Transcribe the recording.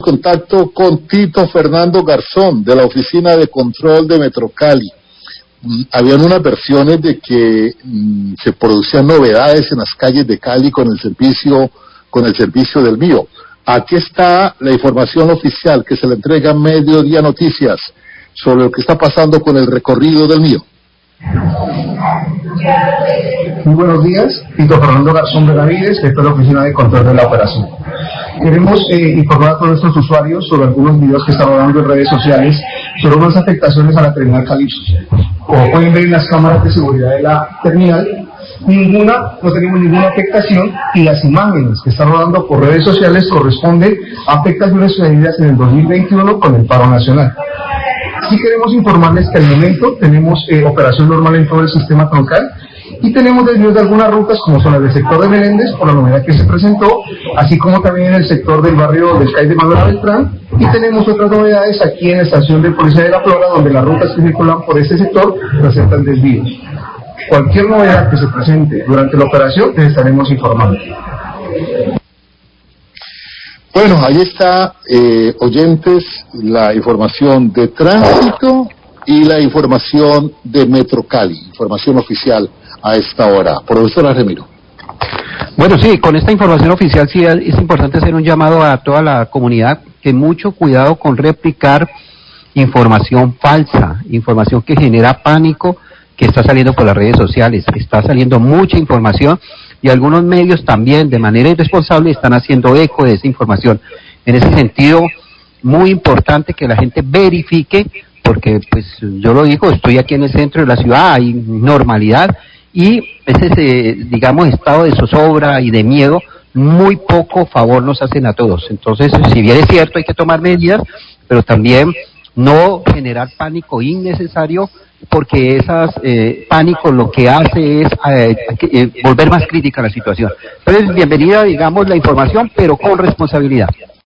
contacto con Tito Fernando Garzón, de la Oficina de Control de Metrocali. Habían unas versiones de que se producían novedades en las calles de Cali con el servicio del Mío. Aquí está la información oficial que se le entrega a Mediodía Noticias sobre lo que está pasando con el recorrido del Mío. Muy buenos días, Tito Fernando Garzón Benavides, jefe de la Oficina de Control de la Operación. Queremos informar a todos nuestros usuarios sobre algunos videos que están rodando en redes sociales sobre unas afectaciones a la terminal Calipso. Como pueden ver en las cámaras de seguridad de la terminal, no tenemos ninguna afectación, y las imágenes que están rodando por redes sociales corresponden a afectaciones sucedidas en el 2021 con el paro nacional. Sí queremos informarles que al momento tenemos operación normal en todo el sistema troncal, y tenemos desvíos de algunas rutas como son las del sector de Meléndez por la novedad que se presentó, así como también en el sector del barrio del CAI de Manuela Beltrán, y tenemos otras novedades aquí en la estación de Policía de la Flora, donde las rutas que circulan por este sector presentan desvíos. Cualquier novedad que se presente durante la operación les estaremos informando. Bueno, ahí está, oyentes, la información de tránsito y la información de Metrocali, información oficial a esta hora. Profesora Remiro. Bueno, sí, con esta información oficial sí es importante hacer un llamado a toda la comunidad que mucho cuidado con replicar información falsa, información que genera pánico, que está saliendo por las redes sociales. Está saliendo mucha información y algunos medios también de manera irresponsable están haciendo eco de esa información. En ese sentido, muy importante que la gente verifique, porque pues yo lo digo, estoy aquí en el centro de la ciudad, hay normalidad, y ese, digamos, estado de zozobra y de miedo, muy poco favor nos hacen a todos. Entonces, si bien es cierto, hay que tomar medidas, pero también no generar pánico innecesario, porque esas pánico lo que hace es volver más crítica la situación. Entonces, bienvenida, digamos, la información, pero con responsabilidad.